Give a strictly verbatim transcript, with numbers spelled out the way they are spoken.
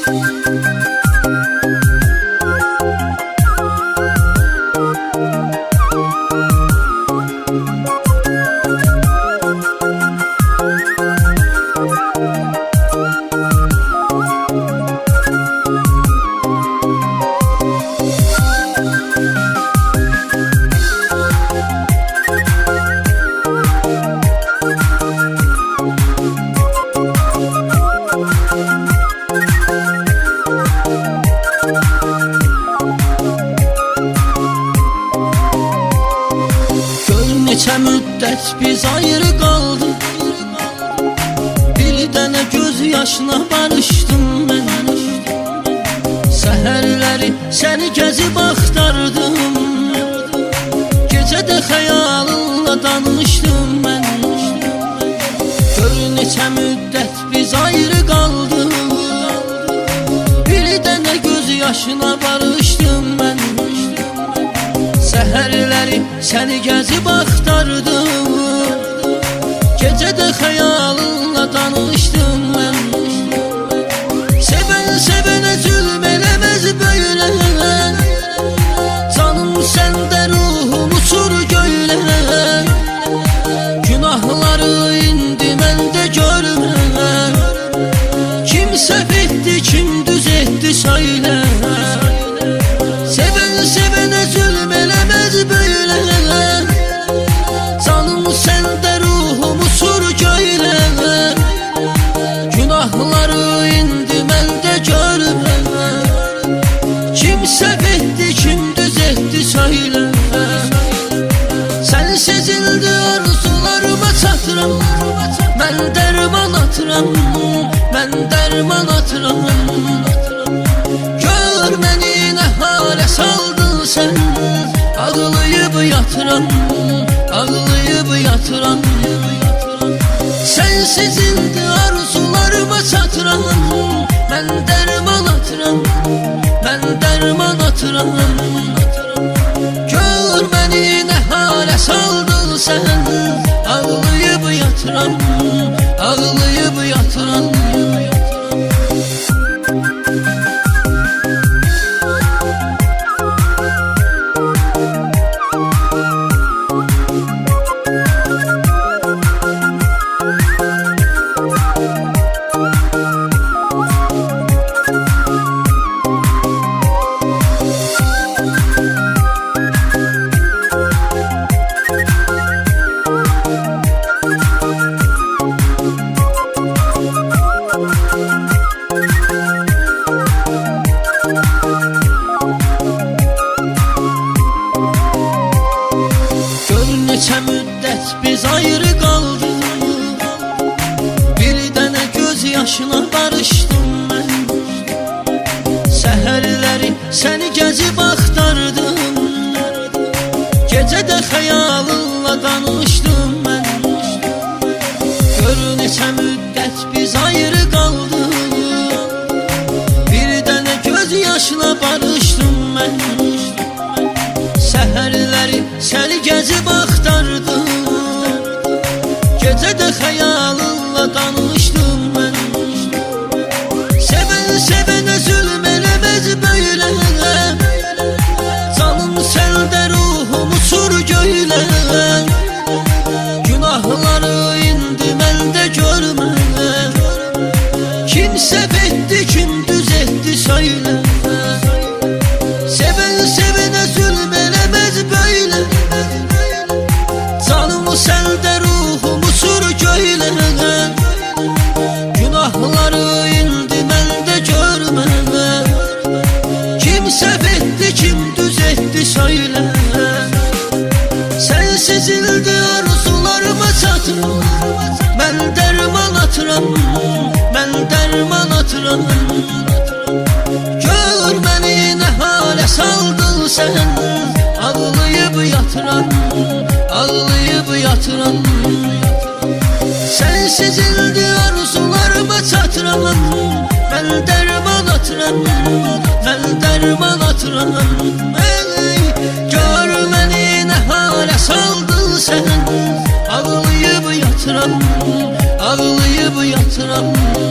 Neçə müddət biz ayrı qaldıq, bir dənə göz yaşına barışdım mən. Səhərləri səni gəzib axtardım, gecədə xəyalınla danışdım mən. Gör neçə müddət biz ayrı qaldıq, bir dənə göz yaşına barışdım mən. Səhərləri səni gəzib axtardım, gecədə xəyalınla danışdım mən. Sevən sevənə zülm eləməz böylə, canım səndə ruhum uçur göylə. Günahları indi məndə görmə, kim səhv etdi, kim düz etdi söylə. Sevən sevənə zülm eləməz böylə, canım səndə ruhum uçur göylə. Günahları indi məndə görmə, kim səhv etdi, kim düz etdi söylə. Sən sezildi arzularıma çatıram, mən dərman atıram, mən dərman atıram. Gör məni nə halə saldın sən, ağlayıb yatıram, ağlayıb yatıram. Sensiz indi arzularıma çatıram, mən dərman atıram, mən dərman atıram. Gör məni nə halə saldın sən, ağlayıb yatıram, ağlayıb yatıram. Neçə müddət biz ayrı qaldıq, bir dənə göz yaşına barışdım mən. Səhərləri səni gəzib axtardım, gecədə xəyalınla danışdım mən. Gör neçə müddət biz ayrı qaldıq, bir dənə göz yaşına barışdım mən. Səhərləri səni gəzib axtardım, gecədə xəyalınla danışdım mən. Sevən sevənə zülm eləməz böylə, canım səndə ruhum uçur göylə. Günahları indi məndə görmə, kim səhv etdi, kim düz etdi söylə. Sevən sevənə zülm eləməz böylə, canım səndə ruhum uçur göylə. Günahları indi məndə görmə, kim səhv etdi, kim düz etdi söylə. Sensiz indi arzularıma çatıram, mən dərman atıram, mən dərman atıram. Gör məni nə halə saldın sən, ağlayıb yatıram, ağlayıb yatıram. Sensiz indi arzularıma çatıram, mən dərman atıram, mən dərman atıram. Gör məni nə halə saldın sən, ağlayıb yatıram, ağlayıb yatıram.